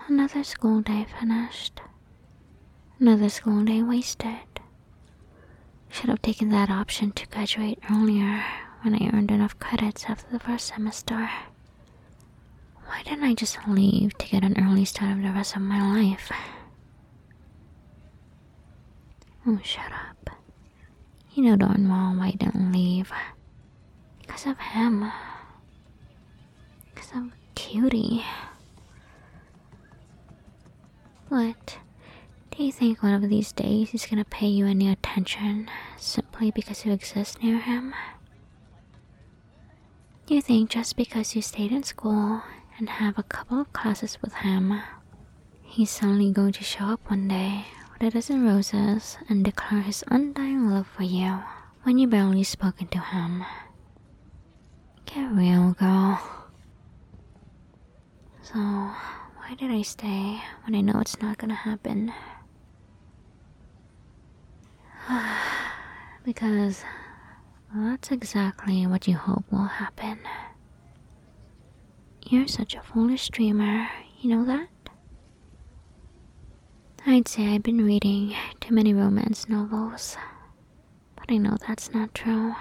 Another school day finished. Another school day wasted. Should have taken that option to graduate earlier when I earned enough credits after the first semester. Why didn't I just leave to get an early start of the rest of my life? Oh, shut up. You know darn well why I didn't leave. Because of him. Because of Cutie. What? Do you think one of these days he's gonna pay you any attention simply because you exist near him? Do you think just because you stayed in school and have a couple of classes with him, he's suddenly going to show up one day with a dozen roses and declare his undying love for you when you barely spoken to him? Get real, girl. So, why did I stay when I know it's not gonna happen? Because that's exactly what you hope will happen. You're such a foolish dreamer, you know that? I'd say I've been reading too many romance novels, but I know that's not true.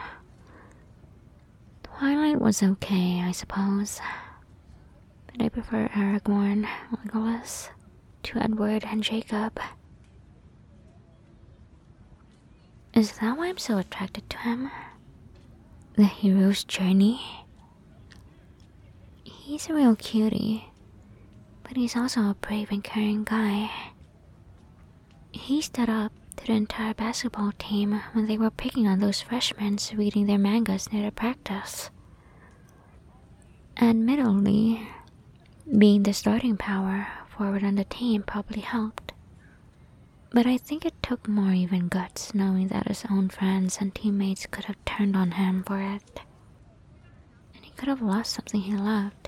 Twilight was okay, I suppose, but I prefer Aragorn, Legolas, to Edward and Jacob. Is that why I'm so attracted to him? The hero's journey? He's a real cutie, but he's also a brave and caring guy. He stood up to the entire basketball team when they were picking on those freshmen reading their mangas near the practice. Admittedly, being the starting power forward on the team probably helped. But I think it took more even guts knowing that his own friends and teammates could have turned on him for it. And he could have lost something he loved.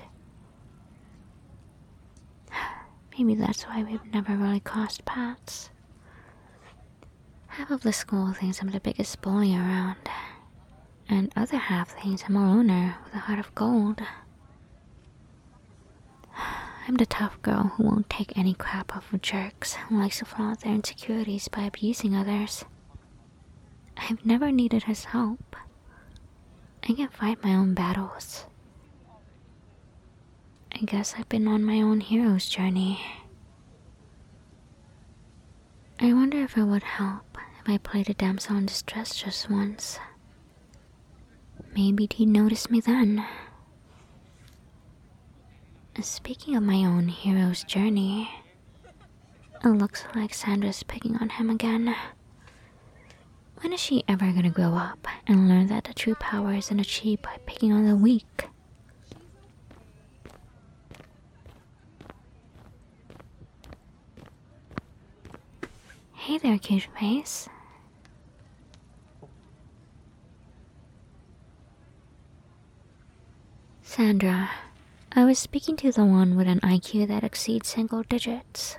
Maybe that's why we've never really crossed paths. Half of the school thinks I'm the biggest bully around, and other half thinks I'm a loner with a heart of gold. I'm the tough girl who won't take any crap off of jerks who likes to flaunt their insecurities by abusing others. I've never needed his help. I can fight my own battles. I guess I've been on my own hero's journey. I wonder if it would help if I played a damsel in distress just once. Maybe he'd notice me then. Speaking of my own hero's journey, it looks like Sandra's picking on him again. When is she ever gonna grow up and learn that the true power isn't achieved by picking on the weak? Hey there, cute face. Sandra, I was speaking to the one with an IQ that exceeds single digits.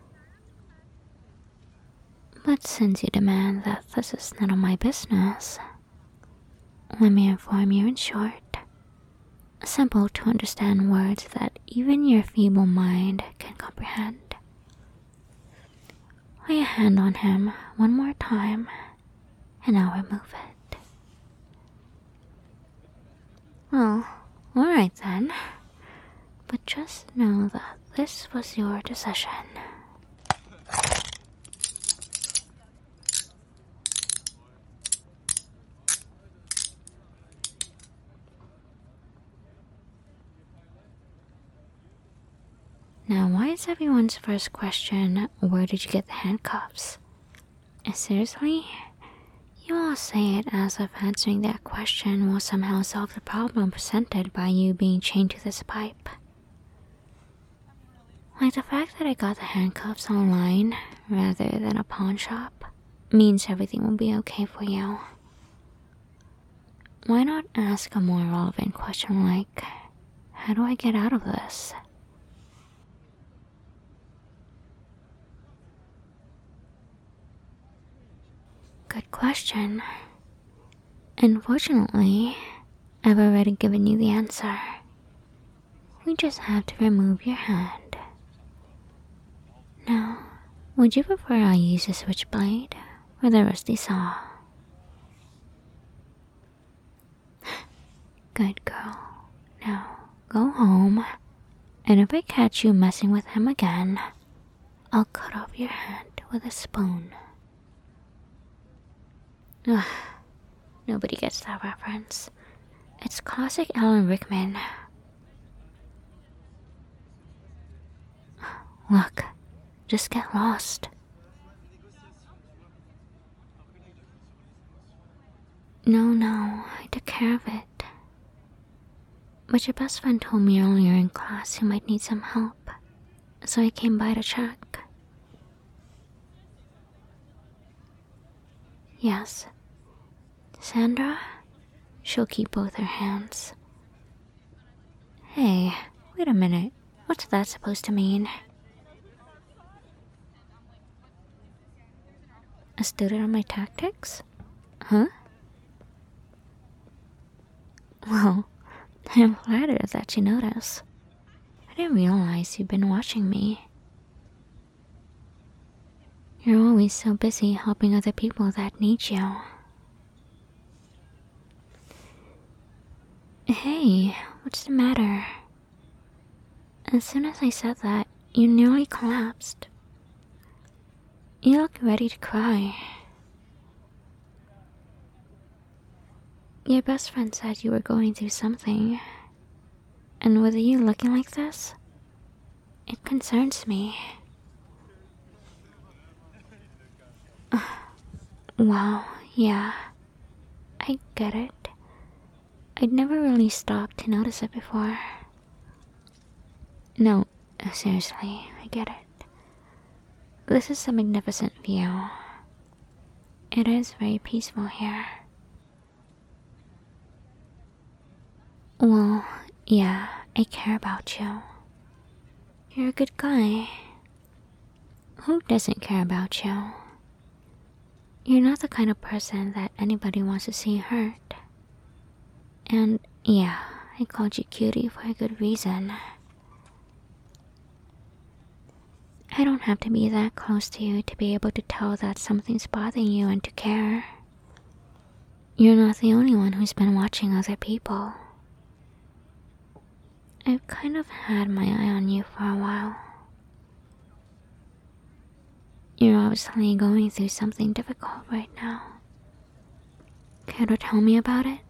But since you demand that this is none of my business, let me inform you in short. Simple to understand words that even your feeble mind can comprehend. Lay a hand on him one more time, and I'll remove it. Well, alright then. But just know that this was your decision. Now, why is everyone's first question, where did you get the handcuffs? Seriously? You all say it as if answering that question will somehow solve the problem presented by you being chained to this pipe. Like the fact that I got the handcuffs online rather than a pawn shop means everything will be okay for you. Why not ask a more relevant question like, how do I get out of this? Good question. Unfortunately, I've already given you the answer. We just have to remove your hand. Now, would you prefer I use a switchblade or the rusty saw? Good girl. Now, go home, and if I catch you messing with him again, I'll cut off your hand with a spoon. Ugh, nobody gets that reference. It's classic Alan Rickman. Look, just get lost. No, I took care of it. But your best friend told me earlier in class you might need some help, so I came by to check. Yes, Sandra? She'll keep both her hands. Hey, wait a minute. What's that supposed to mean? A student of my tactics? Huh? Well, I'm flattered that you notice. I didn't realize you've been watching me. You're always so busy helping other people that need you. Hey, what's the matter? As soon as I said that, you nearly collapsed. You look ready to cry. Your best friend said you were going through something. And with you looking like this, it concerns me. Wow, yeah. I get it. I'd never really stopped to notice it before. No, seriously, I get it. This is a magnificent view. It is very peaceful here. Well, yeah, I care about you. You're a good guy. Who doesn't care about you? You're not the kind of person that anybody wants to see hurt. And yeah, I called you cutie for a good reason. I don't have to be that close to you to be able to tell that something's bothering you and to care. You're not the only one who's been watching other people. I've kind of had my eye on you for a while. You're obviously going through something difficult right now. Care to tell me about it?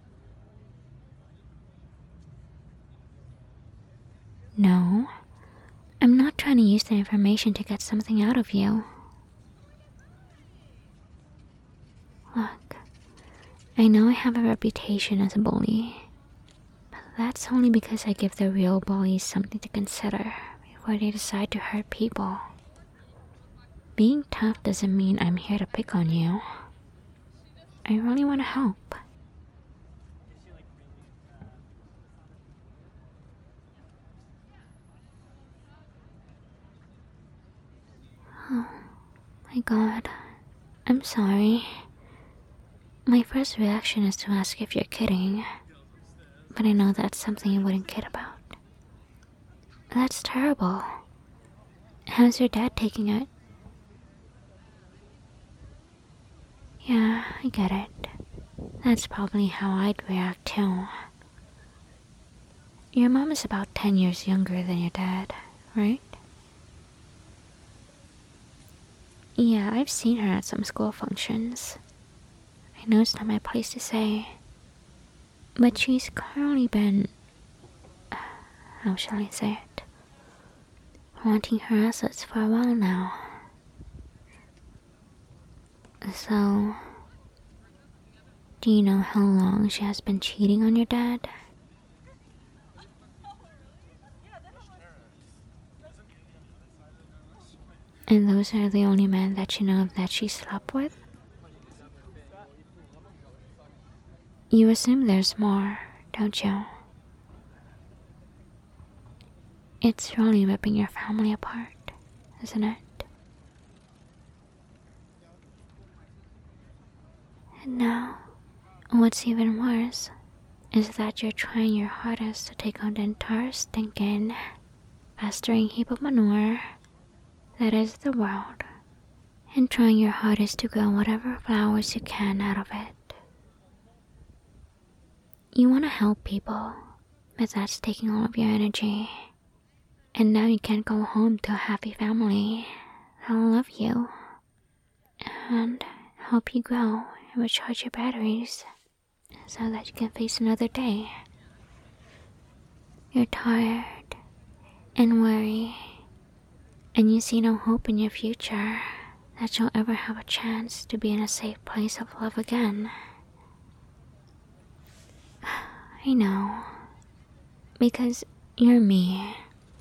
No, I'm not trying to use the information to get something out of you. Look, I know I have a reputation as a bully, but that's only because I give the real bullies something to consider before they decide to hurt people. Being tough doesn't mean I'm here to pick on you. I really want to help. Oh my god, I'm sorry. My first reaction is to ask if you're kidding, but I know that's something you wouldn't kid about. That's terrible. How's your dad taking it? Yeah, I get it. That's probably how I'd react too. Your mom is about 10 years younger than your dad, right? Yeah, I've seen her at some school functions. I know it's not my place to say, but she's currently been... how shall I say it? Wanting her assets for a while now. So, do you know how long she has been cheating on your dad? And those are the only men that you know of that she slept with? You assume there's more, don't you? It's really ripping your family apart, isn't it? And now, what's even worse is that you're trying your hardest to take on the entire stinking, festering heap of manure that is the world, and trying your hardest to grow whatever flowers you can out of it. You want to help people, but that's taking all of your energy. And now you can't go home to a happy family that'll love you and help you grow and recharge your batteries so that you can face another day. You're tired and worried, and you see no hope in your future that you'll ever have a chance to be in a safe place of love again. I know, because you're me.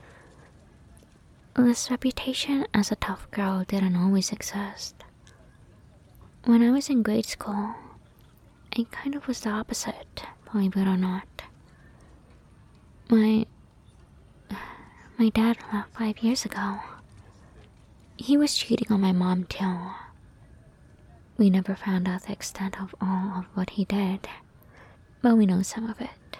This reputation as a tough girl didn't always exist. When I was in grade school, I kind of was the opposite, believe it or not. My dad left 5 years ago. He was cheating on my mom too. We never found out the extent of all of what he did, but we know some of it.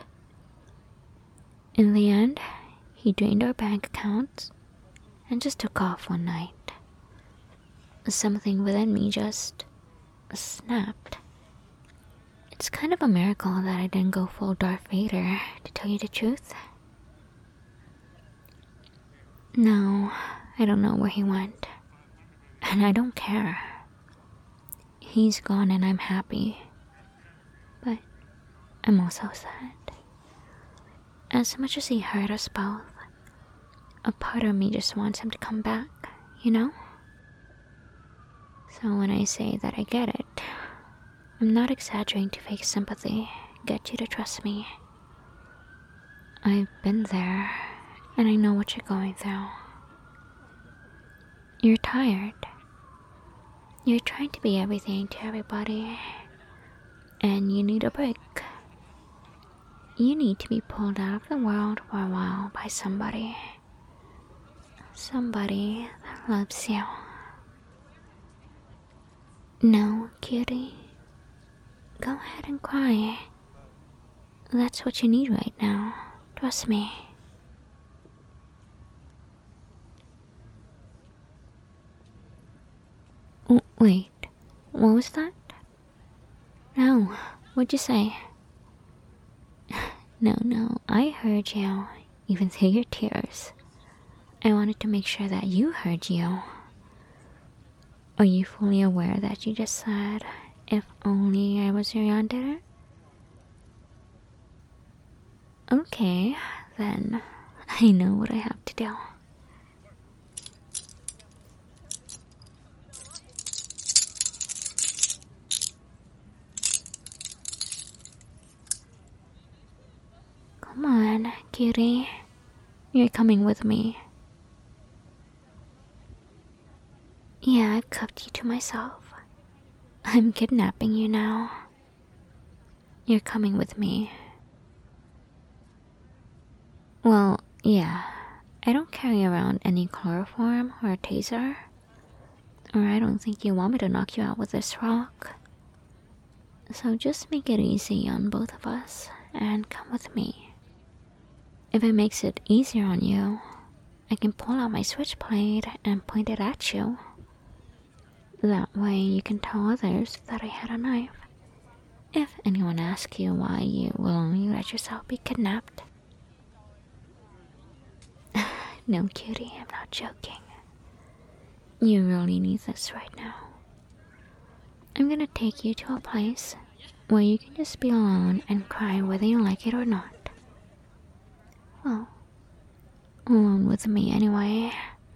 In the end, he drained our bank accounts and just took off one night. Something within me just snapped. It's kind of a miracle that I didn't go full Darth Vader, to tell you the truth. No, I don't know where he went, and I don't care. He's gone and I'm happy, but I'm also sad. As much as he hurt us both, a part of me just wants him to come back, you know? So when I say that I get it, I'm not exaggerating to fake sympathy, get you to trust me. I've been there, and I know what you're going through. You're tired. You're trying to be everything to everybody, and you need a break. You need to be pulled out of the world for a while by somebody. Somebody that loves you. No, cutie. Go ahead and cry. That's what you need right now. Trust me. Wait, what was that? No, what'd you say? No, I heard you, even through your tears. I wanted to make sure that you heard you. Are you fully aware that you just said, if only I was your yandere? Okay, then I know what I have to do. Come on, cutie. You're coming with me. Yeah, I've cuffed you to myself. I'm kidnapping you now. You're coming with me. Well, yeah. I don't carry around any chloroform or a taser. Or I don't think you want me to knock you out with this rock. So just make it easy on both of us and come with me. If it makes it easier on you, I can pull out my switchblade and point it at you. That way you can tell others that I had a knife. If anyone asks you why you will only let yourself be kidnapped. No, cutie, I'm not joking. You really need this right now. I'm gonna take you to a place where you can just be alone and cry whether you like it or not. Well, alone with me anyway.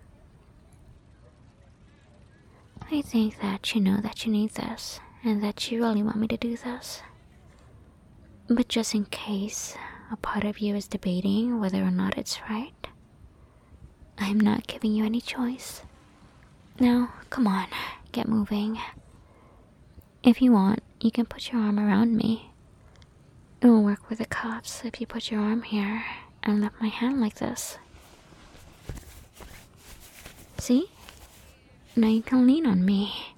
I think that you know that you need this, and that you really want me to do this. But just in case a part of you is debating whether or not it's right, I'm not giving you any choice. Now, come on, get moving. If you want, you can put your arm around me. It will work with the cuffs if you put your arm here and lift my hand like this. See? Now you can lean on me.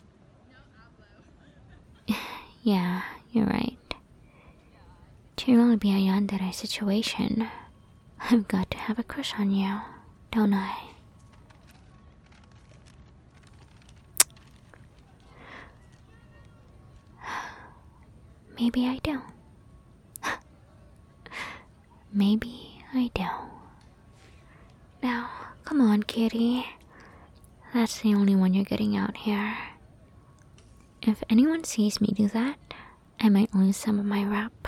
Yeah, you're right. To really be a yandere situation, I've got to have a crush on you, don't I? maybe I do. Maybe I do. Now, come on, kitty. That's the only one you're getting out here. If anyone sees me do that, I might lose some of my rep.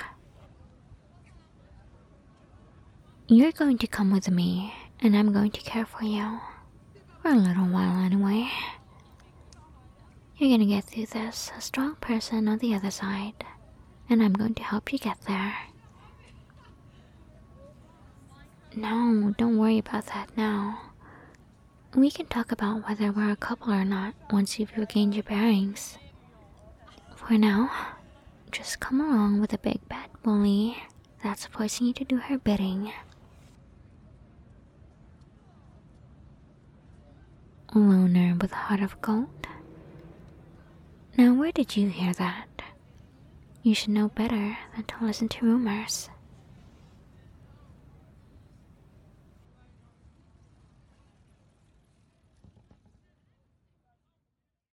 You're going to come with me, and I'm going to care for you. For a little while, anyway. You're gonna get through this, a strong person on the other side, and I'm going to help you get there. No, don't worry about that now. We can talk about whether we're a couple or not once you've regained your bearings. For now, just come along with the big bad bully that's forcing you to do her bidding. Loner with a heart of gold? Now where did you hear that? You should know better than to listen to rumors.